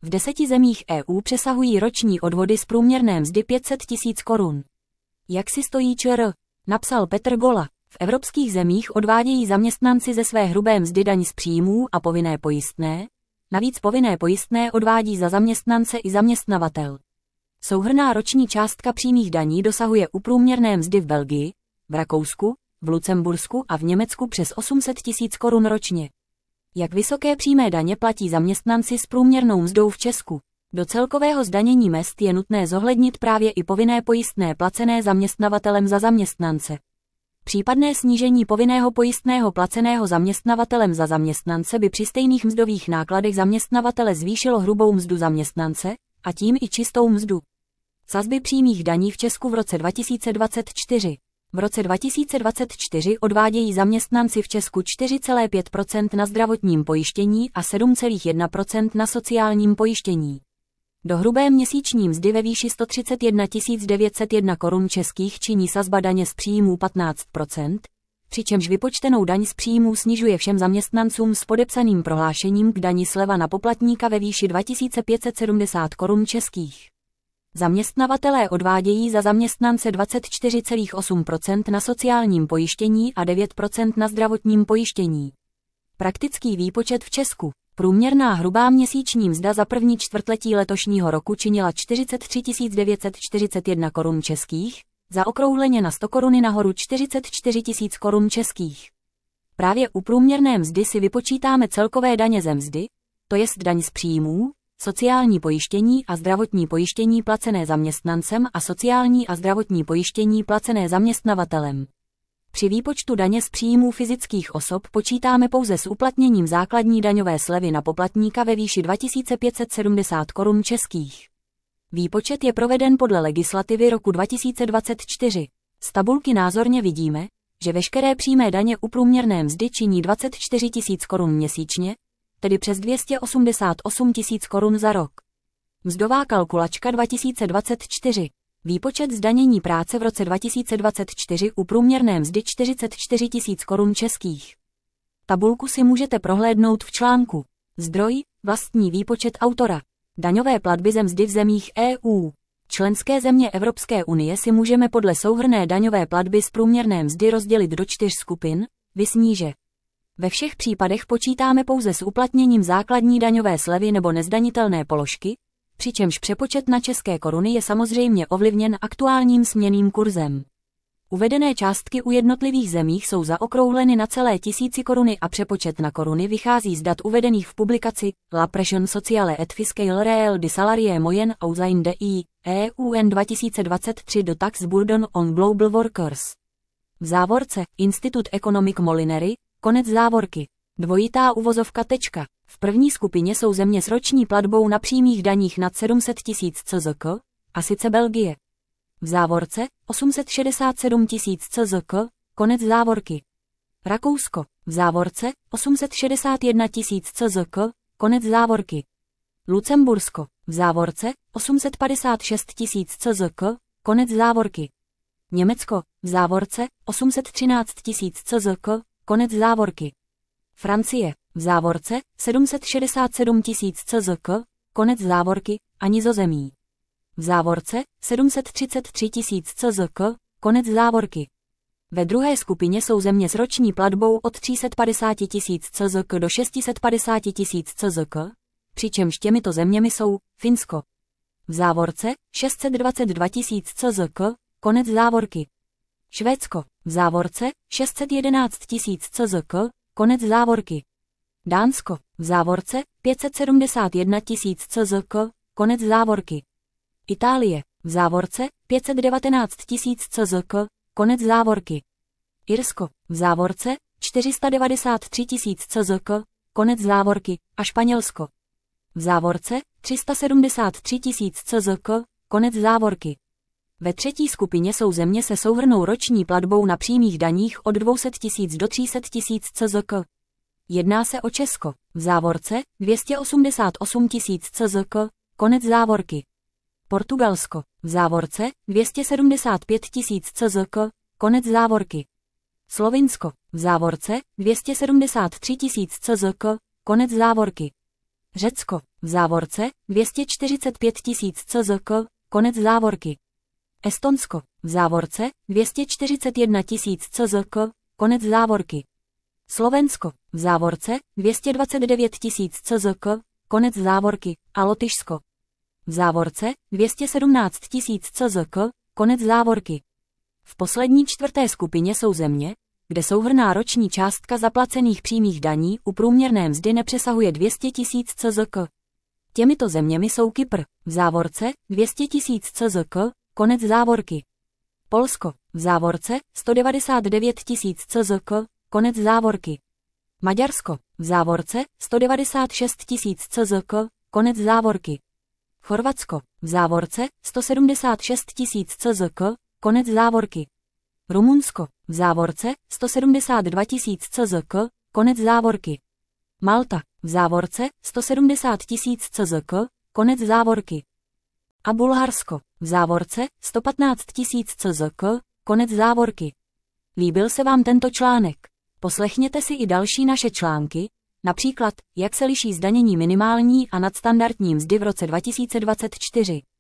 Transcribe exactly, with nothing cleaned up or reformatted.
V deseti zemích E U přesahují roční odvody z průměrné mzdy pět set tisíc korun. Jak si stojí ČR? Napsal Petr Gola. V evropských zemích odvádějí zaměstnanci ze své hrubé mzdy daň z příjmů a povinné pojistné. Navíc povinné pojistné odvádí za zaměstnance i zaměstnavatel. Souhrnná roční částka přímých daní dosahuje u průměrné mzdy v Belgii, v Rakousku, v Lucembursku a v Německu přes osm set tisíc korun ročně. Jak vysoké přímé daně platí zaměstnanci s průměrnou mzdou v Česku? Do celkového zdanění mezd je nutné zohlednit právě i povinné pojistné placené zaměstnavatelem za zaměstnance. Případné snížení povinného pojistného placeného zaměstnavatelem za zaměstnance by při stejných mzdových nákladech zaměstnavatele zvýšilo hrubou mzdu zaměstnance, a tím i čistou mzdu. Sazby přímých daní v Česku v roce dva tisíce dvacet čtyři. V roce dva tisíce dvacet čtyři odvádějí zaměstnanci v Česku čtyři celá pět procenta na zdravotním pojištění a sedm celá jedna procenta na sociálním pojištění. Do hrubé měsíční mzdy ve výši sto třicet jedna tisíc devět set jedna korun českých činí sazba daně z příjmů patnáct procent, přičemž vypočtenou daň z příjmů snižuje všem zaměstnancům s podepsaným prohlášením k dani sleva na poplatníka ve výši dva tisíce pět set sedmdesát korun českých. Zaměstnavatelé odvádějí za zaměstnance dvacet čtyři celá osm procenta na sociálním pojištění a devět procent na zdravotním pojištění. Praktický výpočet v Česku. Průměrná hrubá měsíční mzda za první čtvrtletí letošního roku činila čtyřicet tři tisíc devět set čtyřicet jedna korun českých, zaokrouhleně na sto koruny nahoru čtyřicet čtyři tisíc korun českých. Právě u průměrné mzdy si vypočítáme celkové daně ze mzdy, to jest daň z příjmů, sociální pojištění a zdravotní pojištění placené zaměstnancem a sociální a zdravotní pojištění placené zaměstnavatelem. Při výpočtu daně z příjmů fyzických osob počítáme pouze s uplatněním základní daňové slevy na poplatníka ve výši dva tisíce pět set sedmdesát korun českých. Výpočet je proveden podle legislativy roku dva tisíce dvacet čtyři. Z tabulky názorně vidíme, že veškeré přímé daně u průměrné mzdy činí dvacet čtyři tisíc korun měsíčně, tedy přes dvě stě osmdesát osm tisíc korun za rok. Mzdová kalkulačka dva tisíce dvacet čtyři. Výpočet zdanění práce v roce dva tisíce dvacet čtyři u průměrné mzdy čtyřicet čtyři tisíc korun českých. Tabulku si můžete prohlédnout v článku. Zdroj, vlastní výpočet autora. Daňové platby ze mzdy v zemích E U. Členské země Evropské unie si můžeme podle souhrnné daňové platby z průměrné mzdy rozdělit do čtyř skupin, viz níže. Ve všech případech počítáme pouze s uplatněním základní daňové slevy nebo nezdanitelné položky, přičemž přepočet na české koruny je samozřejmě ovlivněn aktuálním směnným kurzem. Uvedené částky u jednotlivých zemích jsou zaokrouhleny na celé tisíci koruny a přepočet na koruny vychází z dat uvedených v publikaci La Pression sociale et fiscale réelle des salariés moyen au sein de E U N dva tisíce dvacet tři do Tax Burden on Global Workers. V závorce Institut Economic Molinery, konec závorky. Dvojitá uvozovka tečka. V první skupině jsou země s roční platbou na přímých daních nad sedm set tisíc C Z K, a sice Belgie. V závorce osm set šedesát sedm tisíc C Z K, konec závorky. Rakousko. V závorce osm set šedesát jedna tisíc C Z K, konec závorky. Lucembursko. V závorce osm set padesát šest tisíc C Z K, konec závorky. Německo. V závorce osm set třináct tisíc C Z K, konec závorky. Francie. V závorce sedm set šedesát sedm tisíc C Z K, konec závorky, a Nizozemí. V závorce sedm set třicet tři tisíc C Z K, konec závorky. Ve druhé skupině jsou země s roční platbou od tři sta padesát tisíc C Z K do šest set padesát tisíc C Z K, přičemž těmito zeměmi jsou Finsko. V závorce šest set dvacet dva tisíc C Z K, konec závorky. Švédsko. V závorce šest set jedenáct tisíc C Z K, konec závorky. Dánsko. V závorce pět set sedmdesát jedna tisíc C Z K, konec závorky. Itálie. V závorce pět set devatenáct tisíc C Z K, konec závorky. Irsko. V závorce čtyři sta devadesát tři tisíc C Z K, konec závorky, a Španělsko. V závorce tři sta sedmdesát tři tisíc C Z K, konec závorky. Ve třetí skupině jsou země se souhrnnou roční platbou na přímých daních od dvě stě tisíc do tři sta tisíc C Z K. Jedná se o Česko. V závorce dvě stě osmdesát osm tisíc C Z K, konec závorky. Portugalsko. V závorce dvě stě sedmdesát pět tisíc C Z K, konec závorky. Slovinsko. V závorce dvě stě sedmdesát tři tisíc C Z K, konec závorky. Řecko, v závorce, dvě stě čtyřicet pět tisíc cca, konec závorky. Estonsko, v závorce, dvě stě čtyřicet jedna tisíc cca, konec závorky. Slovensko, v závorce, dvě stě dvacet devět tisíc cca, konec závorky, a Lotyšsko. V závorce, dvě stě sedmnáct tisíc cca, konec závorky. V poslední čtvrté skupině jsou země, kde souhrnná roční částka zaplacených přímých daní u průměrné mzdy nepřesahuje dvě stě tisíc cca. Těmito zeměmi jsou Kypr, v závorce, dvě stě tisíc cca, konec závorky. Polsko, v závorce, sto devadesát devět tisíc cca, konec závorky. Maďarsko, v závorce, sto devadesát šest tisíc cca, konec závorky. Chorvatsko, v závorce, sto sedmdesát šest tisíc cca, konec závorky. Rumunsko, v závorce, sto sedmdesát dva tisíc cca, konec závorky. Malta, v závorce, sto sedmdesát tisíc cca, konec závorky. A Bulharsko, v závorce, sto patnáct tisíc cca, konec závorky. Líbil se vám tento článek? Poslechněte si i další naše články, například, jak se liší zdanění minimální a nadstandardní mzdy v roce dva tisíce dvacet čtyři.